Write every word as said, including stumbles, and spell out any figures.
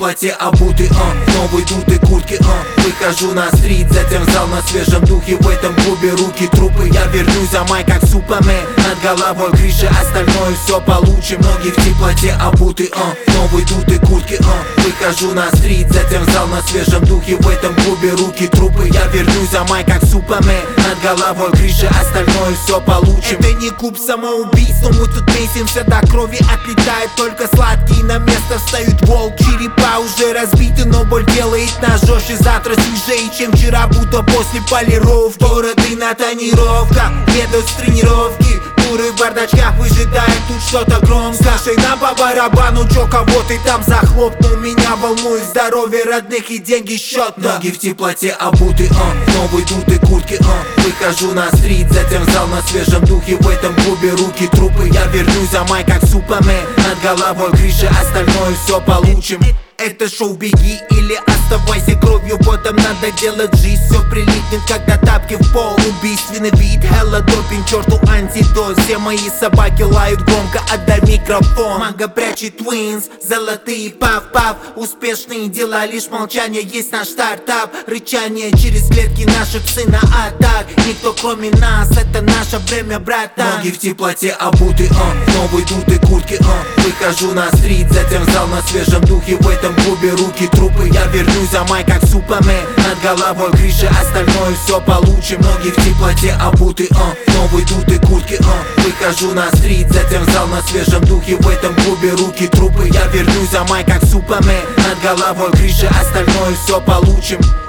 теплоте обуты, а, новые дуты куртки, а. Выхожу на стрит, затем в зал на свежем духе. В этом клубе руки трупы, я вернусь за май как Супермен. Над головой крыша, остальное все получим. Ноги в теплоте обуты, а, новые дуты куртки, а. Выхожу на стрит, затем в зал на свежем духе. В этом клубе руки трупы, я вернусь за май как Супермен. Над головой крыша, остальное все получим. Это не клуб самоубийств, но мы тут месимся до крови. Отлетают только сладкие, на место встают волк. Черепа уже разбиты, но боль делает нас жестче. Завтра свежее, чем вчера, будто после полировки. Городы на тонировках, едут с тренировки. Туры в бардачках выжидают тут что-то громко. Слушай, нам по барабану, чё, кого ты там захлопнул? Меня волнует здоровье родных и деньги счет. Ноги в теплоте обуты, а, новые дуты куртки, а. Выхожу на стрит, затем в зал на свежем духе. В этом клубе руки трупы, я вернусь за май как Супермен. Над головой крыша, остальное все получим. Это шоу «Беги» или оставайся кровью. Потом надо делать жизнь, все прилипнет, когда тапки в пол. Убийственный вид, хелла допинг, черту антидот. Все мои собаки лают громко, отдай микрофон. Манга прячет твинс, золотые пав-пав. Успешные дела, лишь молчание, есть наш стартап. Рычание через клетки, наши псы на атак. Никто кроме нас, это наше время, братан. Ноги в теплоте обуты, а, новые дуты куртки, а. Выхожу на стрит, затем в зал на свежем духе. В этом клубе руки трупы, я вернусь за май как Супермен. Над головой крыша, остальное все получим. Ноги в теплоте обуты, а, новые дуты куртки, а. Выхожу на стрит, затем в зал на свежем духе. В этом клубе руки трупы, я вернусь за май как Супермен. Над головой крыша, остальное все получим.